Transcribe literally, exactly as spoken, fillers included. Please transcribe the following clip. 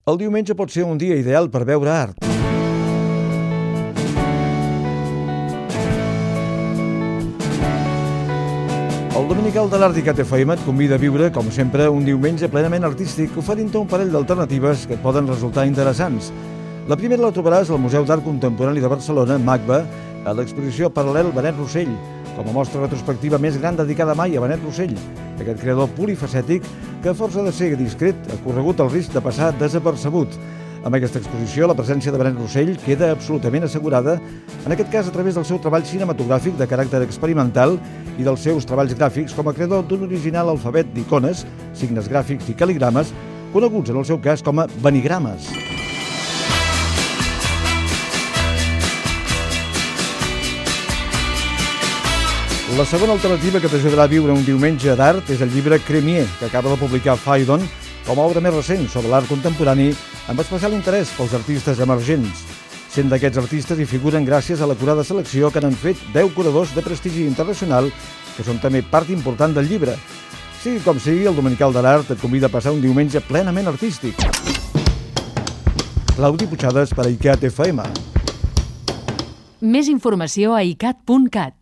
El diumenge pot ser un dia ideal per veure art. El Dominical de l'Art i Cat F M et convida a viure, com sempre, un diumenge plenament artístic, oferint-te un parell d'alternatives que et poden resultar interessants. La primera la trobaràs al Museu d'Art Contemporani de Barcelona, MACBA, a l'exposició Paral·lel Benet Rossell, com a mostra retrospectiva més gran dedicada mai a Benet Rossell, aquest creador polifacètic que, a força de ser discret, ha corregut el risc de passar desapercebut. Amb aquesta exposició, la presència de Benet Rossell queda absolutament assegurada, en aquest cas a través del seu treball cinematogràfic de caràcter experimental i dels seus treballs gràfics com a creador d'un original alfabet d'icones, signes gràfics i cal·ligrames, coneguts en el seu cas com a benigrames. La segona alternativa que t'ajudarà a viure un diumenge d'art és el llibre Crémier, que acaba de publicar Phaidon com a obra més recent sobre l'art contemporani, amb especial interès pels artistes emergents. Cent d'aquests artistes hi figuren gràcies a l'acurada selecció que n'han fet deu curadors de prestigi internacional, que són també part important del llibre. Sigui com sigui, el Dominical de l'Art et convida a passar un diumenge plenament artístic. Claudi Puigades per a ICAT F M. Més informació a icat punt cat.